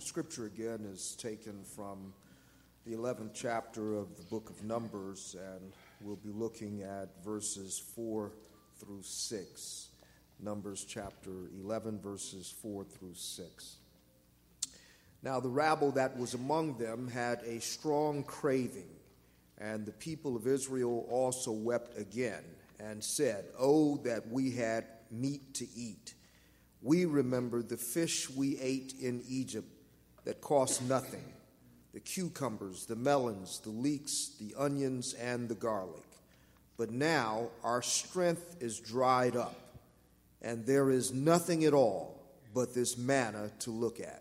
scripture again is taken from the 11th chapter of the book of Numbers, and we'll be looking at verses 4 through 6. Numbers chapter 11, verses 4 through 6. Now the rabble that was among them had a strong craving, and the people of Israel also wept again, and said, "Oh, that we had meat to eat. We remember the fish we ate in Egypt that cost nothing, the cucumbers, the melons, the leeks, the onions, and the garlic. But now our strength is dried up, and there is nothing at all but this manna to look at."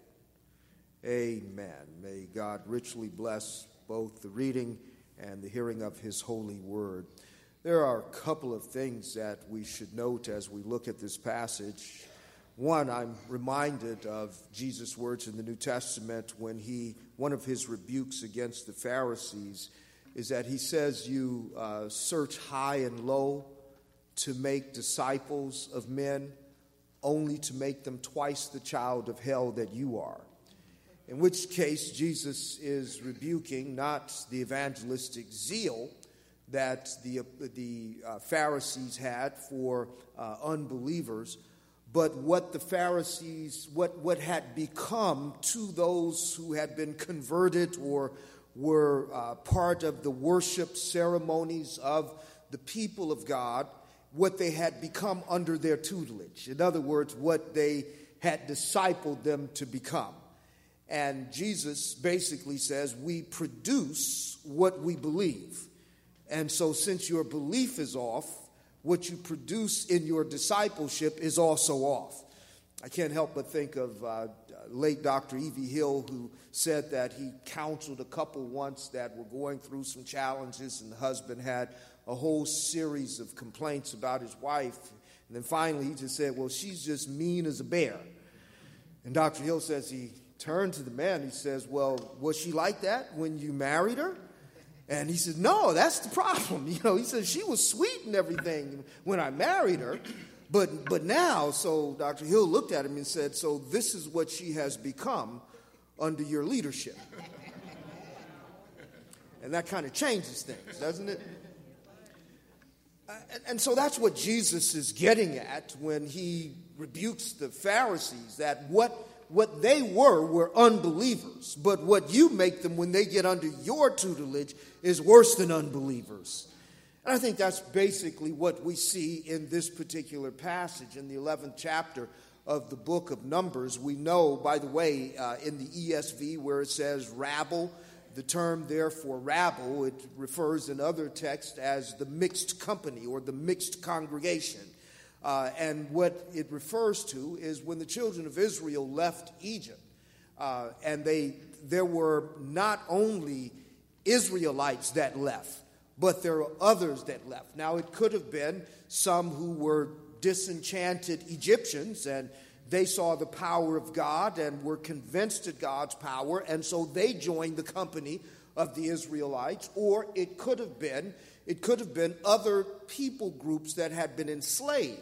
Amen. May God richly bless both the reading and the hearing of his holy word. There are a couple of things that we should note as we look at this passage. One, I'm reminded of Jesus' words in the New Testament when one of his rebukes against the Pharisees is that he says, you search high and low to make disciples of men, only to make them twice the child of hell that you are. In which case, Jesus is rebuking not the evangelistic zeal that the Pharisees had for unbelievers, but what the Pharisees, what had become to those who had been converted or were part of the worship ceremonies of the people of God, what they had become under their tutelage. In other words, what they had discipled them to become. And Jesus basically says, we produce what we believe. And so since your belief is off, what you produce in your discipleship is also off. I can't help but think of late Dr. E.V. Hill, who said that he counseled a couple once that were going through some challenges, and the husband had a whole series of complaints about his wife. And then finally he just said, well, she's just mean as a bear. And Dr. Hill says he turned to the man, he says, well, was she like that when you married her? And he said, no, that's the problem. He said, she was sweet and everything when I married her. But now, so Dr. Hill looked at him and said, so this is what she has become under your leadership. And that kind of changes things, doesn't it? And so that's what Jesus is getting at when he rebukes the Pharisees, that what they were unbelievers, but what you make them when they get under your tutelage is worse than unbelievers. And I think that's basically what we see in this particular passage in the 11th chapter of the book of Numbers. We know, by the way, in the ESV where it says rabble, the term there for rabble, it refers in other texts as the mixed company or the mixed congregation. And what it refers to is when the children of Israel left Egypt, and there were not only Israelites that left, but there are others that left. Now, it could have been some who were disenchanted Egyptians, and they saw the power of God and were convinced of God's power, and so they joined the company of the Israelites. Or it could have been other people groups that had been enslaved,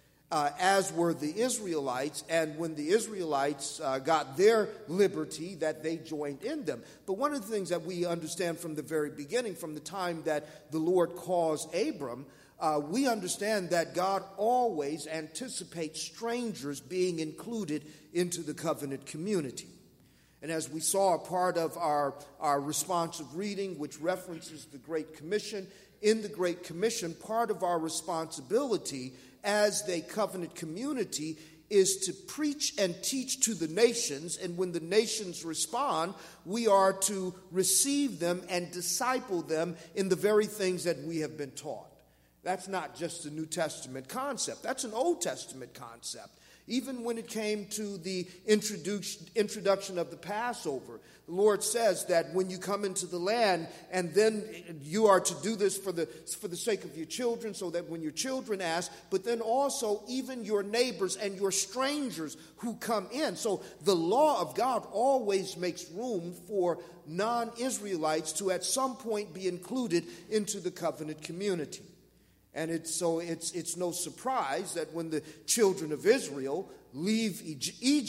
as were the Israelites, and when the Israelites got their liberty, that they joined in them. But one of the things that we understand from the very beginning, from the time that the Lord calls Abram, we understand that God always anticipates strangers being included into the covenant community. And as we saw, a part of our responsive reading, which references the Great Commission, in the Great Commission, part of our responsibility as a covenant community is to preach and teach to the nations, and when the nations respond, we are to receive them and disciple them in the very things that we have been taught. That's not just a New Testament concept. That's an Old Testament concept. Even when it came to the introduction of the Passover, the Lord says that when you come into the land, and then you are to do this for the sake of your children, so that when your children ask, but then also even your neighbors and your strangers who come in. So the law of God always makes room for non-Israelites to at some point be included into the covenant community. And it's no surprise that when the children of Israel leave Egypt,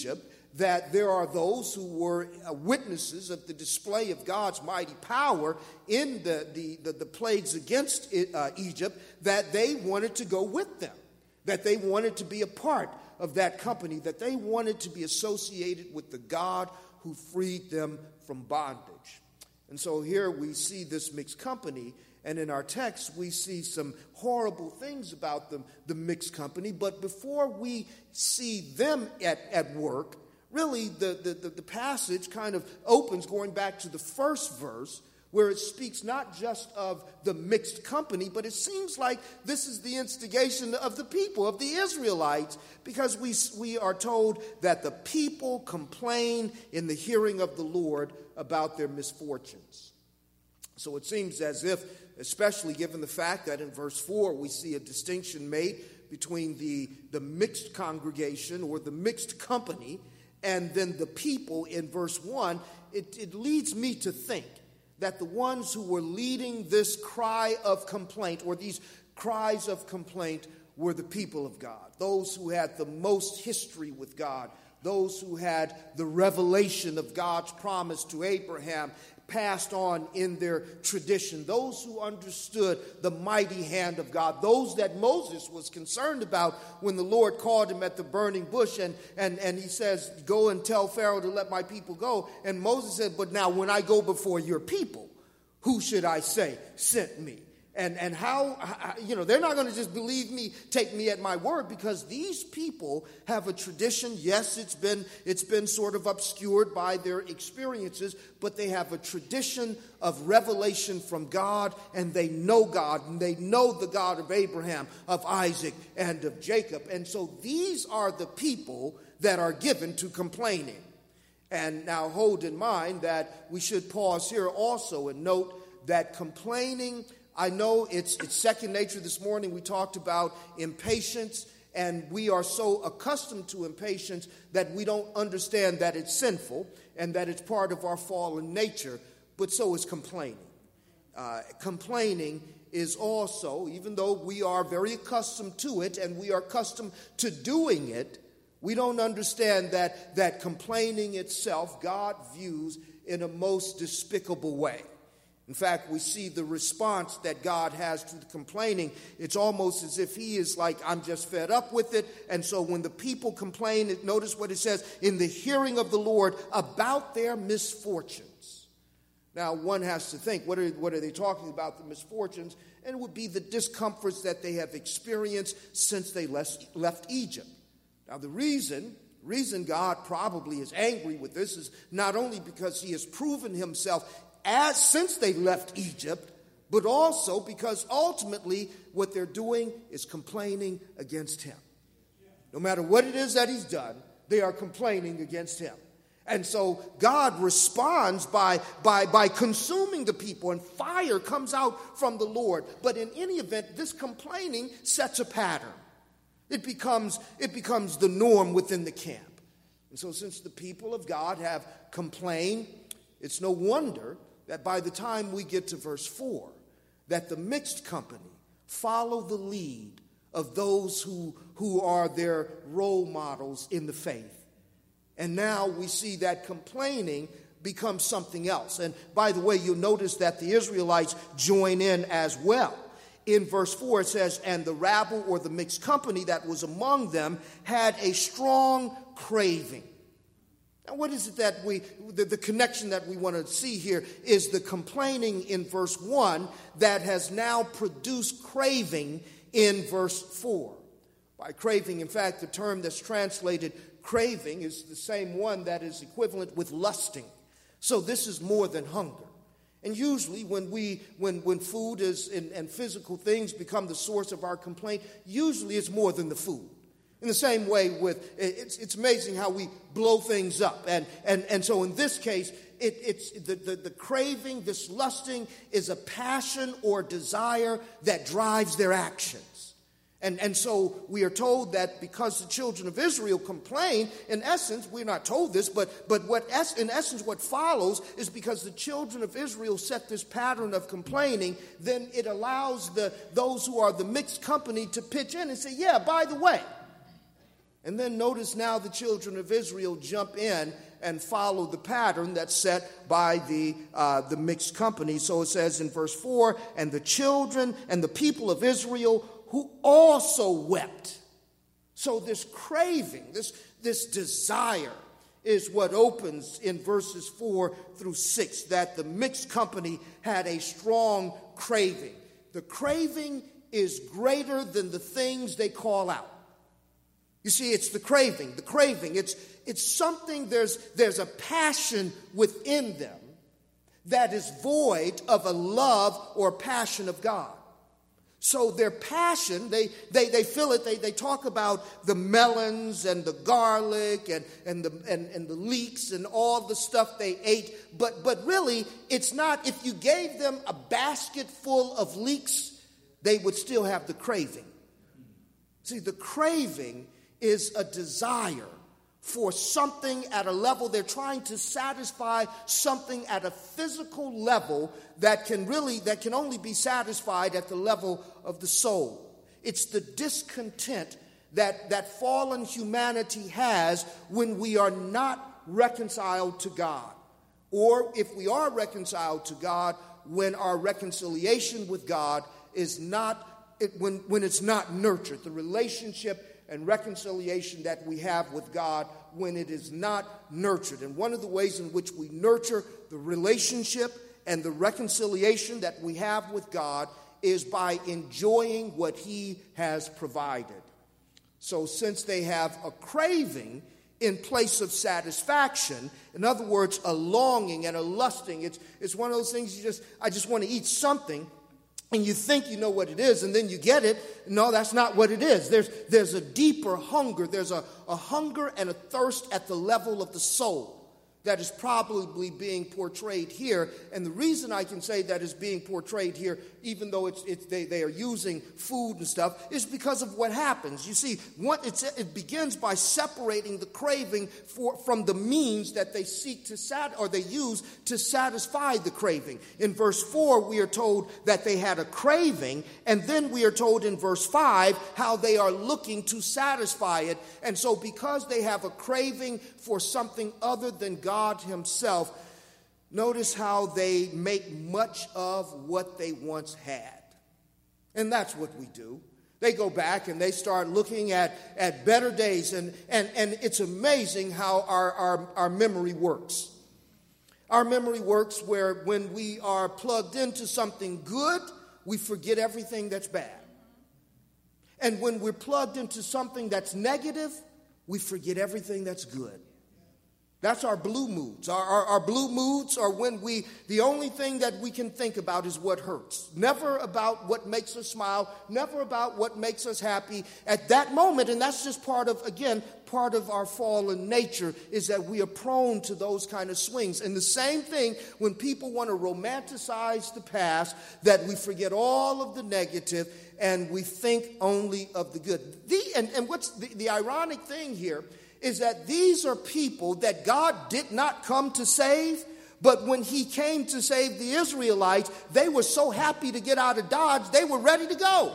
that there are those who were witnesses of the display of God's mighty power in the plagues against Egypt, that they wanted to go with them, that they wanted to be a part of that company, that they wanted to be associated with the God who freed them from bondage. And so here we see this mixed company, and in our text we see some horrible things about the mixed company. But before we see them at work, really the passage kind of opens going back to the first verse, where it speaks not just of the mixed company, but it seems like this is the instigation of the people, of the Israelites, because we are told that the people complain in the hearing of the Lord about their misfortunes. So it seems as if, especially given the fact that in verse 4 we see a distinction made between the mixed congregation or the mixed company and then the people in verse 1, it leads me to think that the ones who were leading this cry of complaint, or these cries of complaint, were the people of God, those who had the most history with God, those who had the revelation of God's promise to Abraham passed on in their tradition, those who understood the mighty hand of God, those that Moses was concerned about when the Lord called him at the burning bush and he says, go and tell Pharaoh to let my people go. And Moses said, but now when I go before your people, who should I say sent me? And how, they're not going to just believe me, take me at my word, because these people have a tradition. Yes, it's been sort of obscured by their experiences, but they have a tradition of revelation from God, and they know God, and they know the God of Abraham, of Isaac, and of Jacob. And so these are the people that are given to complaining. And now hold in mind that we should pause here also and note that complaining, I know it's second nature. This morning we talked about impatience, and we are so accustomed to impatience that we don't understand that it's sinful and that it's part of our fallen nature, but so is complaining. Complaining is also, even though we are very accustomed to it and we are accustomed to doing it, we don't understand that complaining itself God views in a most despicable way. In fact, we see the response that God has to the complaining. It's almost as if he is like, I'm just fed up with it. And so when the people complain, notice what it says, in the hearing of the Lord about their misfortunes. Now, one has to think, what are they talking about, the misfortunes? And it would be the discomforts that they have experienced since they left Egypt. Now, the reason God probably is angry with this is not only because he has proven himself since they left Egypt, but also because ultimately what they're doing is complaining against him. No matter what it is that he's done, they are complaining against him. And so God responds by consuming the people, and fire comes out from the Lord. But in any event, this complaining sets a pattern. It becomes the norm within the camp. And so since the people of God have complained, it's no wonder that by the time we get to verse 4, that the mixed company follow the lead of those who are their role models in the faith. And now we see that complaining becomes something else. And by the way, you'll notice that the Israelites join in as well. In verse 4 it says, and the rabble, or the mixed company that was among them, had a strong craving. Now, what is it that the connection that we want to see here is the complaining in verse 1 that has now produced craving in verse 4. By craving, in fact, the term that's translated craving is the same one that is equivalent with lusting. So this is more than hunger. And usually when food is and physical things become the source of our complaint, usually it's more than the food. In the same way it's amazing how we blow things up. And so in this case, it's the craving, this lusting is a passion or desire that drives their actions. And so we are told that because the children of Israel complain, in essence, we're not told this, but in essence what follows is because the children of Israel set this pattern of complaining, then it allows those who are the mixed company to pitch in and say, yeah, by the way, And then notice now the children of Israel jump in and follow the pattern that's set by the mixed company. So it says in verse 4, and the children and the people of Israel who also wept. So this craving, this desire is what opens in verses 4 through 6, that the mixed company had a strong craving. The craving is greater than the things they call out. You see, it's the craving. The craving, it's something, there's a passion within them that is void of a love or passion of God. So their passion, they feel it. They talk about the melons and the garlic and the leeks and all the stuff they ate. But really, it's not. If you gave them a basket full of leeks, they would still have the craving. See, the craving is a desire for something at a level. They're trying to satisfy something at a physical level that can only be satisfied at the level of the soul. It's the discontent that fallen humanity has when we are not reconciled to God. Or if we are reconciled to God, when our reconciliation with God is when it's not nurtured. The relationship and reconciliation that we have with God, when it is not nurtured. And one of the ways in which we nurture the relationship and the reconciliation that we have with God is by enjoying what He has provided. So since they have a craving in place of satisfaction, in other words, a longing and a lusting, it's one of those things I just want to eat something. And you think you know what it is, and then you get it. No, that's not what it is. There's a deeper hunger. There's a hunger and a thirst at the level of the soul that is probably being portrayed here. And the reason I can say that is being portrayed here, even though they are using food and stuff, is because of what happens. You see, it begins by separating the craving from the means that they seek to they use to satisfy the craving. In verse 4, we are told that they had a craving, and then we are told in verse 5 how they are looking to satisfy it. And so because they have a craving for something other than God Himself, notice how they make much of what they once had. And that's what we do. They go back and they start looking at better days, and it's amazing how our memory works. Our memory works where when we are plugged into something good, we forget everything that's bad. And when we're plugged into something that's negative, we forget everything that's good. That's our blue moods. Our blue moods are when the only thing that we can think about is what hurts. Never about what makes us smile. Never about what makes us happy at that moment. And that's just part of our fallen nature, is that we are prone to those kind of swings. And the same thing when people want to romanticize the past, that we forget all of the negative and we think only of the good. And what's the ironic thing here is that these are people that God did not come to save, but when He came to save the Israelites, they were so happy to get out of Dodge, they were ready to go.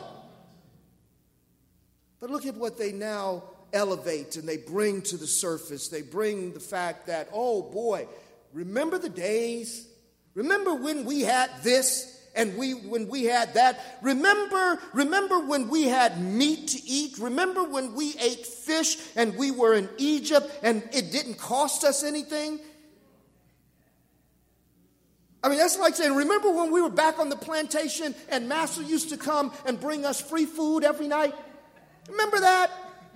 But look at what they now elevate and they bring to the surface. They bring the fact that, oh boy, remember the days? Remember when we had this? And when we had that, remember when we had meat to eat? Remember when we ate fish and we were in Egypt and it didn't cost us anything? I mean, that's like saying, remember when we were back on the plantation and Master used to come and bring us free food every night? Remember that?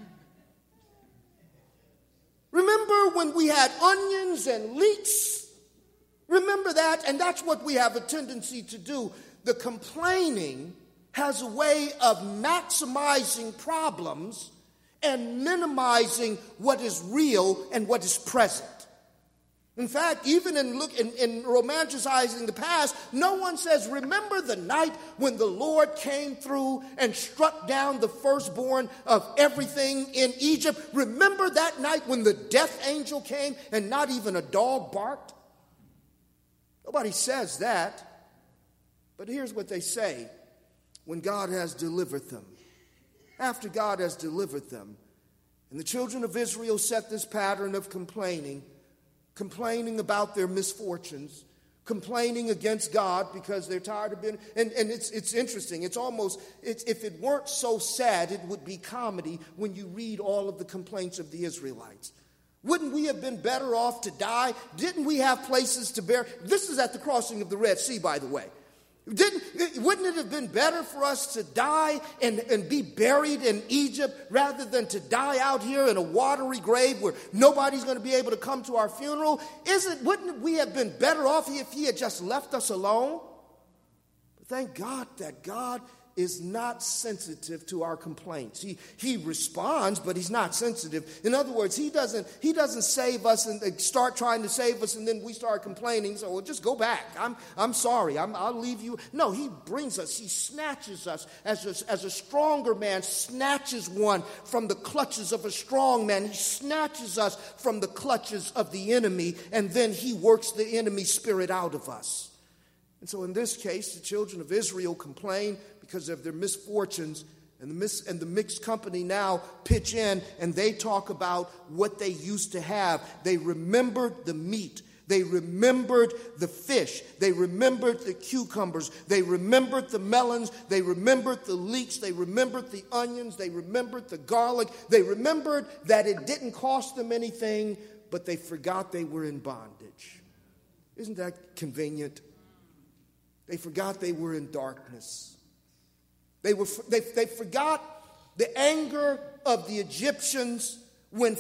Remember when we had onions and leeks? Remember that, and that's what we have a tendency to do. The complaining has a way of maximizing problems and minimizing what is real and what is present. In fact, even in romanticizing the past, no one says, remember the night when the Lord came through and struck down the firstborn of everything in Egypt? Remember that night when the death angel came and not even a dog barked? Nobody says that, but here's what they say when God has delivered them. After God has delivered them, And the children of Israel set this pattern of complaining about their misfortunes, complaining against God because they're tired of being, and it's interesting. If it weren't so sad, it would be comedy when you read all of the complaints of the Israelites. Wouldn't we have been better off to die? Didn't we have places to bury? This is at the crossing of the Red Sea, by the way. Wouldn't it have been better for us to die and be buried in Egypt rather than to die out here in a watery grave where nobody's going to be able to come to our funeral? Wouldn't we have been better off if he had just left us alone? But thank God that God is not sensitive to our complaints. He responds, but he's not sensitive. In other words, he doesn't save us and start trying to save us, and then we start complaining. So well, just go back. I'm sorry. I'll leave you. No, he brings us. He snatches us as a stronger man snatches one from the clutches of a strong man. He snatches us from the clutches of the enemy, and then he works the enemy spirit out of us. And so in this case, the children of Israel complain because of their misfortunes, and the mixed company now pitch in and they talk about what they used to have. They remembered the meat. They remembered the fish. They remembered the cucumbers. They remembered the melons. They remembered the leeks. They remembered the onions. They remembered the garlic. They remembered that it didn't cost them anything, but they forgot they were in bondage. Isn't that convenient? They forgot they were in darkness. They forgot the anger of the Egyptians when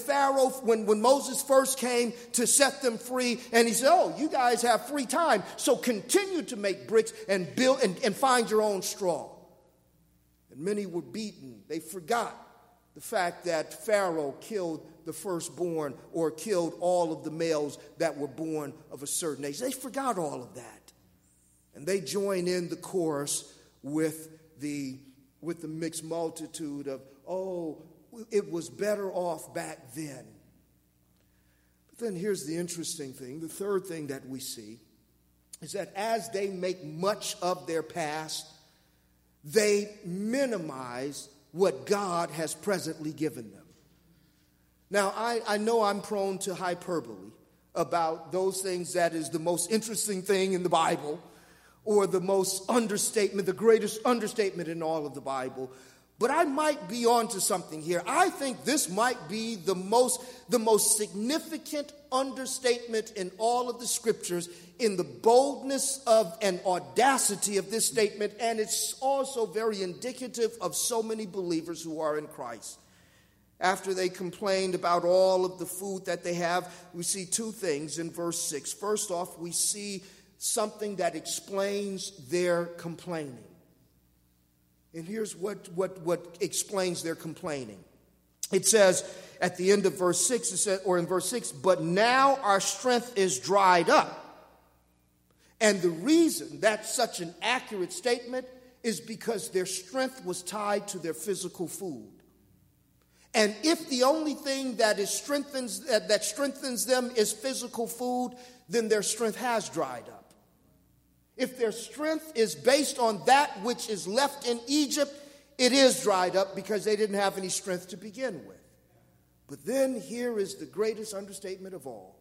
Moses first came to set them free, and he said, "Oh, you guys have free time, so continue to make bricks and build and find your own straw." And many were beaten. They forgot the fact that Pharaoh killed the firstborn or killed all of the males that were born of a certain age. They forgot all of that, and they join in the chorus with the mixed multitude of, "Oh, it was better off back then." But then here's the interesting thing. The third thing that we see is that as they make much of their past, they minimize what God has presently given them. Now, I know I'm prone to hyperbole about those things that is the most interesting thing in the Bible, or the most understatement, the greatest understatement in all of the Bible. But I might be onto something here. I think this might be the most significant understatement in all of the scriptures in the boldness of and audacity of this statement, and it's also very indicative of so many believers who are in Christ. After they complained about all of the food that they have, we see two things in verse 6. First off, we see something that explains their complaining. And here's what explains their complaining. It says at the end of verse 6, in verse 6, "But now our strength is dried up." And the reason that's such an accurate statement is because their strength was tied to their physical food. And if the only thing that strengthens them is physical food, then their strength has dried up. If their strength is based on that which is left in Egypt, it is dried up because they didn't have any strength to begin with. But then here is the greatest understatement of all.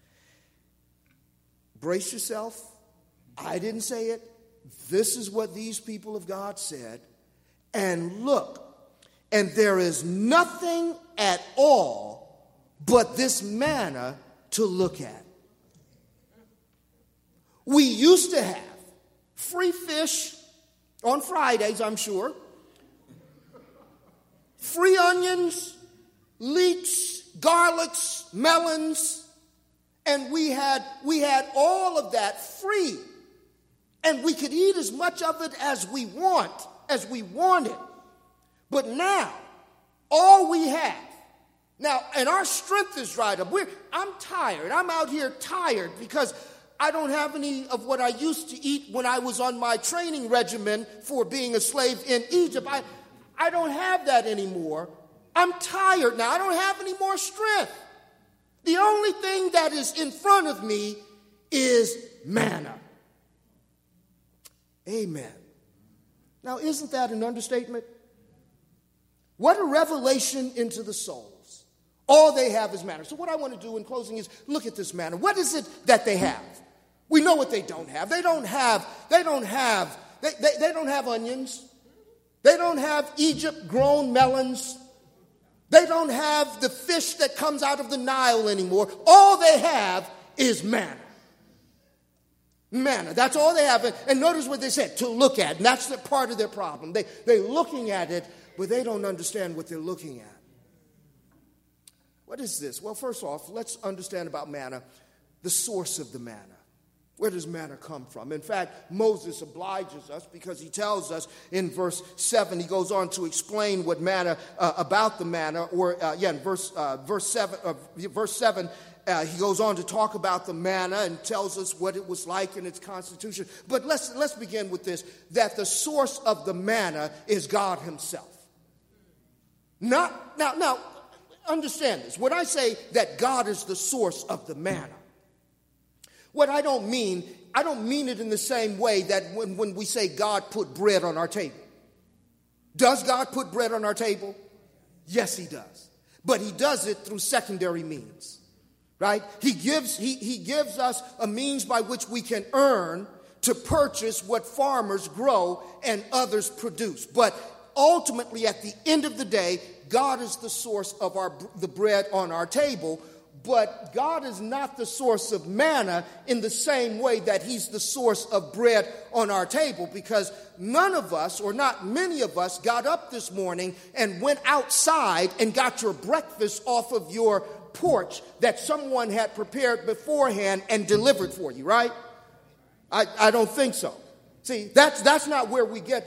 Brace yourself. I didn't say it. This is what these people of God said. And look, and there is nothing at all but this manna to look at. We used to have free fish on Fridays, I'm sure. Free onions, leeks, garlics, melons, and we had all of that free. And we could eat as much of it as we wanted. But now, all we have, and our strength is dried up. I'm tired. I'm out here tired because I don't have any of what I used to eat when I was on my training regimen for being a slave in Egypt. I don't have that anymore. I'm tired now. I don't have any more strength. The only thing that is in front of me is manna. Amen. Now, isn't that an understatement? What a revelation into the souls. All they have is manna. So what I want to do in closing is look at this manna. What is it that they have? We know what they don't have. They don't have onions. They don't have Egypt-grown melons. They don't have the fish that comes out of the Nile anymore. All they have is manna. Manna, that's all they have. And notice what they said, to look at. And that's the part of their problem. They're looking at it, but they don't understand what they're looking at. What is this? Well, first off, let's understand about manna, the source of the manna. Where does manna come from? In fact, Moses obliges us because he tells us in verse 7, he goes on to explain what manna, about the manna, in verse 7, he goes on to talk about the manna and tells us what it was like in its constitution. But let's begin with this, that the source of the manna is God himself. Now, understand this. When I say that God is the source of the manna, what I don't mean it in the same way that when we say God put bread on our table. Does God put bread on our table? Yes, he does. But he does it through secondary means, right? He gives us a means by which we can earn to purchase what farmers grow and others produce. But ultimately, at the end of the day, God is the source of the bread on our table. But God is not the source of manna in the same way that he's the source of bread on our table, because none of us, or not many of us, got up this morning and went outside and got your breakfast off of your porch that someone had prepared beforehand and delivered for you, right? I don't think so. See, that's not where we get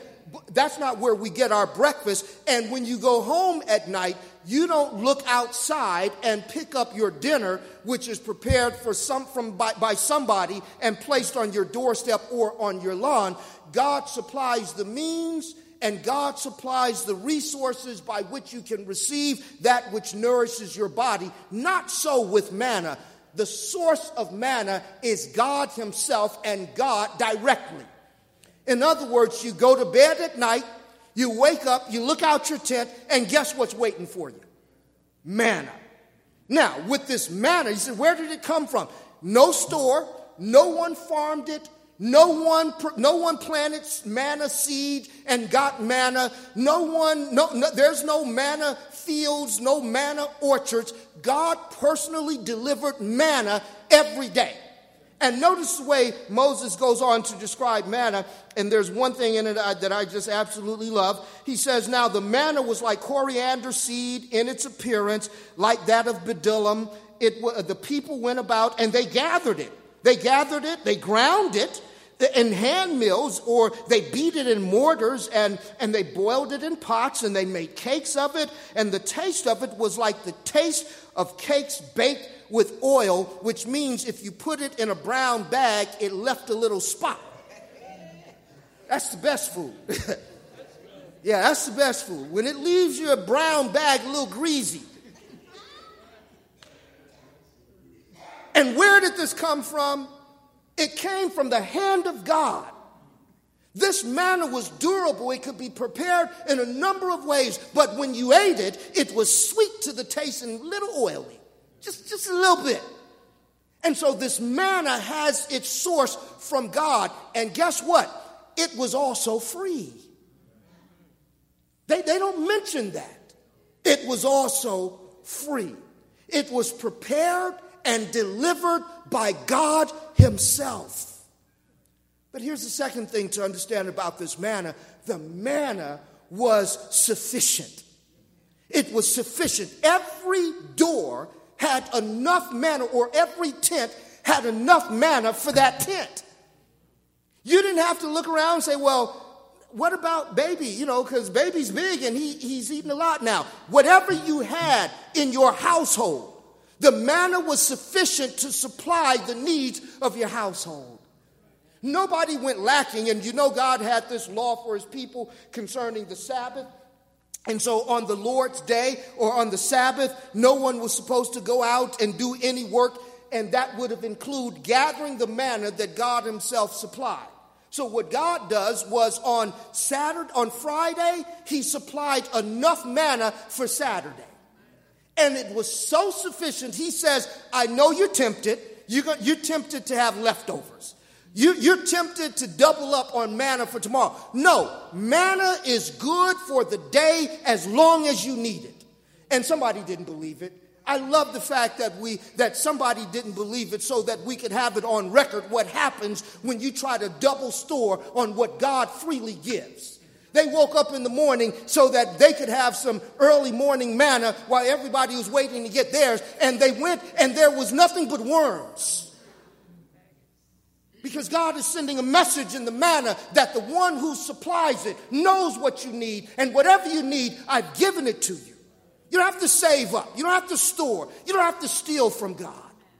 our breakfast. And when you go home at night, you don't look outside and pick up your dinner, which is prepared by somebody and placed on your doorstep or on your lawn. God supplies the means, and God supplies the resources by which you can receive that which nourishes your body. Not so with manna. The source of manna is God himself, and God directly. In other words, you go to bed at night, you wake up, you look out your tent, and guess what's waiting for you? Manna. Now, with this manna, you say, where did it come from? No store, no one farmed it, no one planted manna seed and got manna. There's no manna fields, no manna orchards. God personally delivered manna every day. And notice the way Moses goes on to describe manna, and there's one thing in it that I just absolutely love. He says, now the manna was like coriander seed in its appearance, like that of bdellium. The people went about and they gathered it. They ground it in hand mills, or they beat it in mortars, and they boiled it in pots, and they made cakes of it, and the taste of it was like the taste of cakes baked with oil, which means if you put it in a brown bag, it left a little spot. That's the best food. Yeah, that's the best food. When it leaves you a brown bag, a little greasy. And where did this come from? It came from the hand of God. This manna was durable. It could be prepared in a number of ways, but when you ate it, it was sweet to the taste and a little oily. Just a little bit. And so this manna has its source from God. And guess what? It was also free. They don't mention that. It was also free. It was prepared and delivered by God himself. But here's the second thing to understand about this manna. The manna was sufficient. It was sufficient. Every door had enough manna, or every tent had enough manna for that tent. You didn't have to look around and say, well, what about baby? Because baby's big and he's eating a lot now. Whatever you had in your household, the manna was sufficient to supply the needs of your household. Nobody went lacking, and God had this law for his people concerning the Sabbath. And so on the Lord's day or on the Sabbath, no one was supposed to go out and do any work, and that would have included gathering the manna that God himself supplied. So what God does was on Friday, he supplied enough manna for Saturday. And it was so sufficient. He says, I know you're tempted. You're tempted to have leftovers. You're tempted to double up on manna for tomorrow. No, manna is good for the day as long as you need it. And somebody didn't believe it. I love the fact that somebody didn't believe it so that we could have it on record what happens when you try to double store on what God freely gives. They woke up in the morning so that they could have some early morning manna while everybody was waiting to get theirs. And they went and there was nothing but worms. Because God is sending a message in the manna that the one who supplies it knows what you need. And whatever you need, I've given it to you. You don't have to save up. You don't have to store. You don't have to steal from God.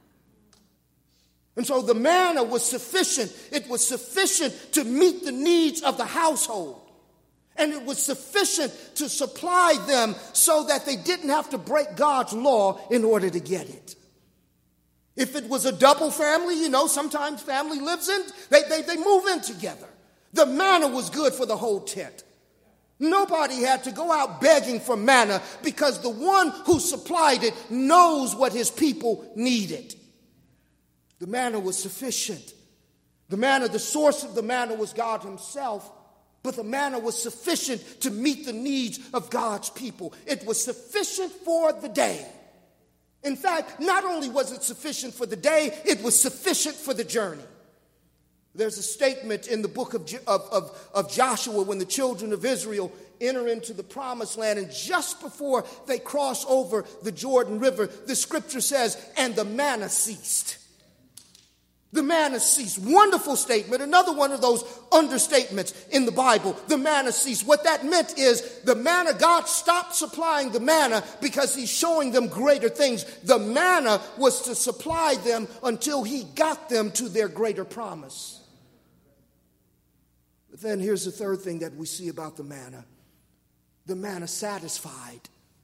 And so the manna was sufficient. It was sufficient to meet the needs of the household. And it was sufficient to supply them so that they didn't have to break God's law in order to get it. If it was a double family, sometimes family lives in, they move in together. The manna was good for the whole tent. Nobody had to go out begging for manna because the one who supplied it knows what his people needed. The manna was sufficient. The source of the manna was God himself, but the manna was sufficient to meet the needs of God's people. It was sufficient for the day. In fact, not only was it sufficient for the day, it was sufficient for the journey. There's a statement in the book of Joshua when the children of Israel enter into the promised land, and just before they cross over the Jordan River, the scripture says, and the manna ceased. The manna ceased. Wonderful statement. Another one of those understatements in the Bible. The manna ceased. What that meant is the manna, God stopped supplying the manna because he's showing them greater things. The manna was to supply them until he got them to their greater promise. But then here's the third thing that we see about the manna. The manna satisfied.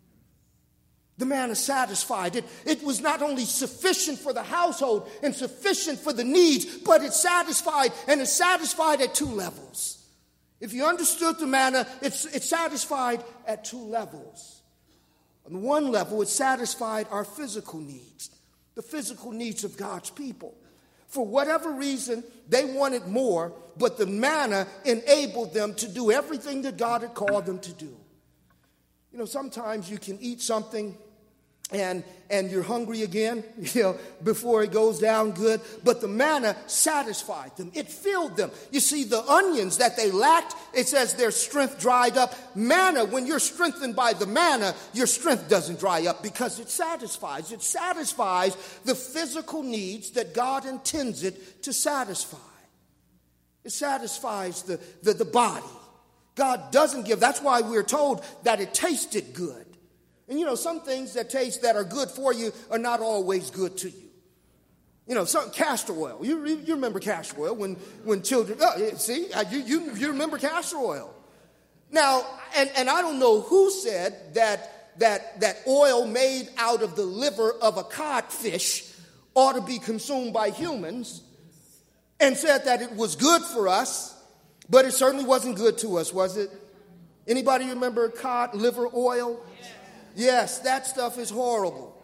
The manna satisfied. It was not only sufficient for the household and sufficient for the needs, but it satisfied, and it's satisfied at two levels. If you understood the manna, it's satisfied at two levels. On one level, it satisfied our physical needs, the physical needs of God's people. For whatever reason, they wanted more, but the manna enabled them to do everything that God had called them to do. Sometimes you can eat something and you're hungry again, before it goes down good. But the manna satisfied them. It filled them. You see, the onions that they lacked, it says their strength dried up. Manna, when you're strengthened by the manna, your strength doesn't dry up because it satisfies. It satisfies the physical needs that God intends it to satisfy. It satisfies the body. God doesn't give. That's why we're told that it tasted good. And some things that are good for you are not always good to you. Some castor oil. You remember castor oil when children. You remember castor oil. Now, and I don't know who said that oil made out of the liver of a codfish ought to be consumed by humans, and said that it was good for us, but it certainly wasn't good to us, was it? Anybody remember cod liver oil? Yes, that stuff is horrible.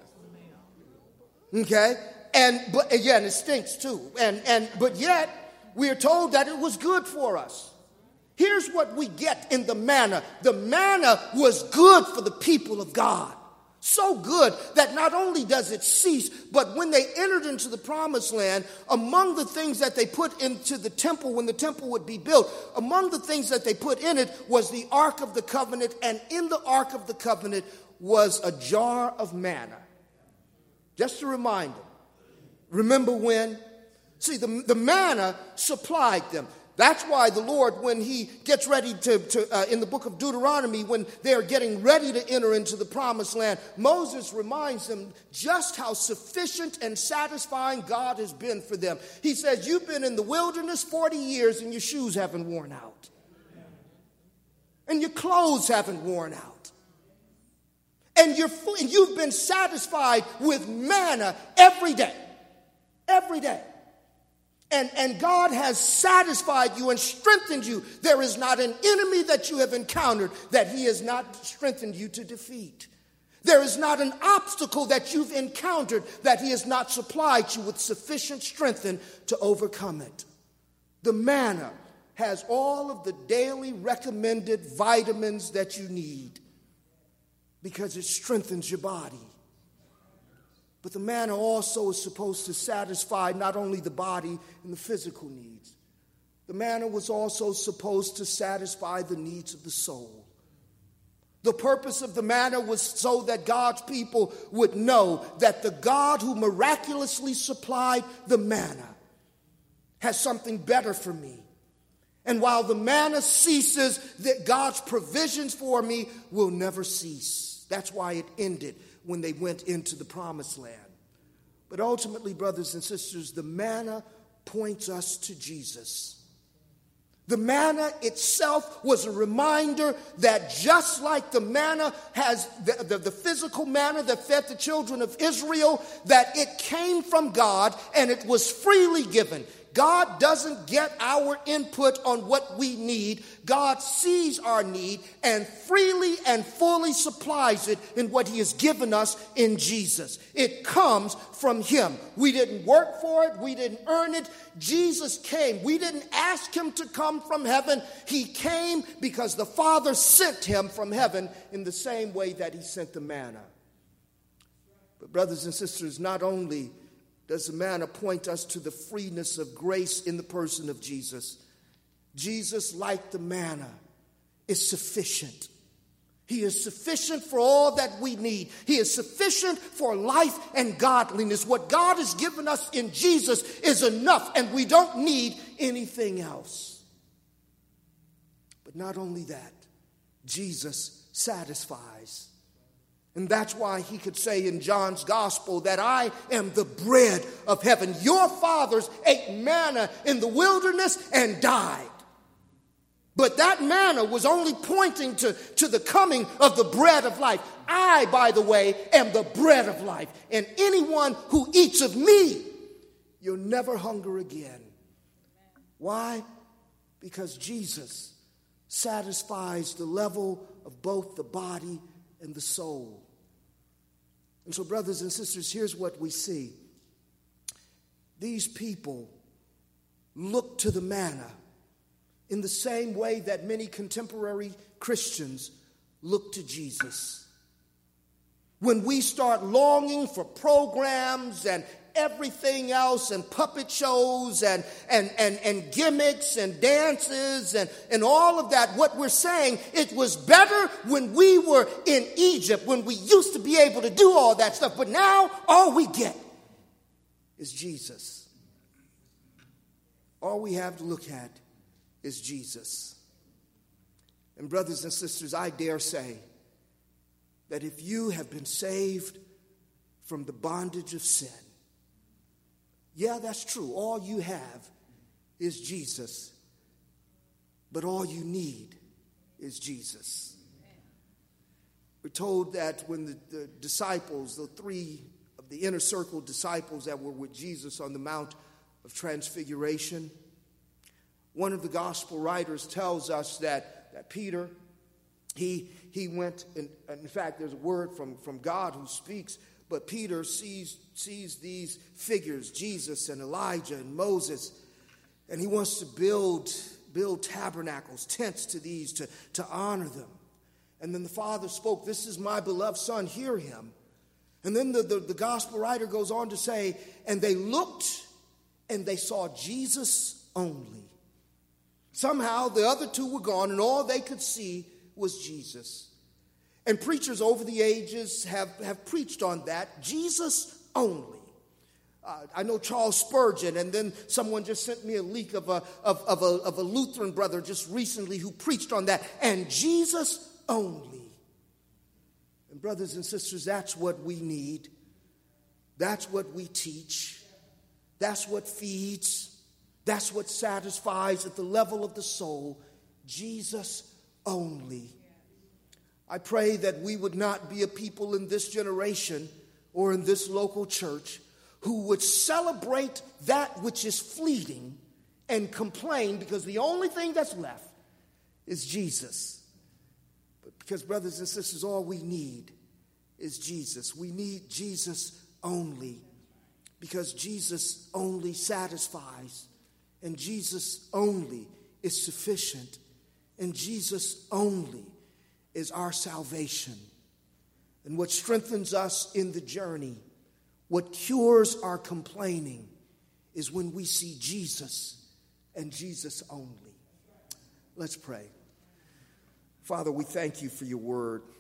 Okay? But it stinks too. But yet, we are told that it was good for us. Here's what we get in the manna. The manna was good for the people of God. So good that not only does it cease, but when they entered into the promised land, among the things that they put into the temple when the temple would be built, among the things that they put in it was the Ark of the Covenant, and in the Ark of the Covenant was a jar of manna. Just to remind them. Remember when? See, the manna supplied them. That's why the Lord, when he gets ready to in the book of Deuteronomy, when they're getting ready to enter into the promised land, Moses reminds them just how sufficient and satisfying God has been for them. He says, you've been in the wilderness 40 years and your shoes haven't worn out. And your clothes haven't worn out. And you've been satisfied with manna every day. Every day. And God has satisfied you and strengthened you. There is not an enemy that you have encountered that he has not strengthened you to defeat. There is not an obstacle that you've encountered that he has not supplied you with sufficient strength to overcome it. The manna has all of the daily recommended vitamins that you need because it strengthens your body. But the manna also is supposed to satisfy not only the body and the physical needs. The manna was also supposed to satisfy the needs of the soul. The purpose of the manna was so that God's people would know that the God who miraculously supplied the manna has something better for me. And while the manna ceases, that God's provisions for me will never cease. That's why it ended when they went into the promised land. But ultimately, brothers and sisters, the manna points us to Jesus. The manna itself was a reminder that just like the manna has the physical manna that fed the children of Israel, that it came from God and it was freely given. God doesn't get our input on what we need. God sees our need and freely and fully supplies it in what he has given us in Jesus. It comes from him. We didn't work for it. We didn't earn it. Jesus came. We didn't ask him to come from heaven. He came because the Father sent him from heaven in the same way that he sent the manna. But brothers and sisters, not only does the manna point us to the freeness of grace in the person of Jesus, Jesus, like the manna, is sufficient. He is sufficient for all that we need. He is sufficient for life and godliness. What God has given us in Jesus is enough, and we don't need anything else. But not only that, Jesus satisfies. And that's why he could say in John's gospel that I am the bread of heaven. Your fathers ate manna in the wilderness and died. But that manna was only pointing to the coming of the bread of life. I, by the way, am the bread of life. And anyone who eats of me, you'll never hunger again. Why? Because Jesus satisfies the level of both the body and the soul. And so, brothers and sisters, here's what we see. These people look to the manna in the same way that many contemporary Christians look to Jesus. When we start longing for programs and everything else and puppet shows and gimmicks and dances and all of that, what we're saying, it was better when we were in Egypt, when we used to be able to do all that stuff. But now all we get is Jesus. All we have to look at is Jesus. And brothers and sisters, I dare say that if you have been saved from the bondage of sin, yeah, that's true. All you have is Jesus. But all you need is Jesus. We're told that when the disciples, the three of the inner circle disciples that were with Jesus on the Mount of Transfiguration, one of the gospel writers tells us that Peter, he went, and in fact, there's a word from God who speaks. But Peter sees these figures, Jesus and Elijah and Moses, and he wants to build tabernacles, tents to these to honor them. And then the Father spoke, "This is my beloved Son, hear him." And then the gospel writer goes on to say, and they looked and they saw Jesus only. Somehow the other two were gone and all they could see was Jesus. And preachers over the ages have preached on that, Jesus only. I know Charles Spurgeon, and then someone just sent me a leak of a Lutheran brother just recently who preached on that, and Jesus only. And brothers and sisters, that's what we need. That's what we teach. That's what feeds. That's what satisfies at the level of the soul. Jesus only. I pray that we would not be a people in this generation or in this local church who would celebrate that which is fleeting and complain because the only thing that's left is Jesus. But because, brothers and sisters, all we need is Jesus. We need Jesus only, because Jesus only satisfies, and Jesus only is sufficient, and Jesus only is our salvation. And what strengthens us in the journey, what cures our complaining, is when we see Jesus and Jesus only. Let's pray. Father, we thank you for your word.